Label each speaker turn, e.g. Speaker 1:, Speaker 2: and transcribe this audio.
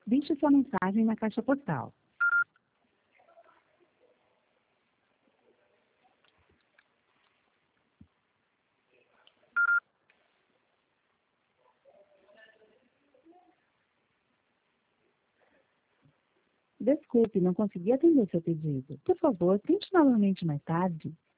Speaker 1: Deixe sua mensagem na caixa postal. Desculpe, não consegui atender seu pedido. Por favor, tente novamente mais tarde.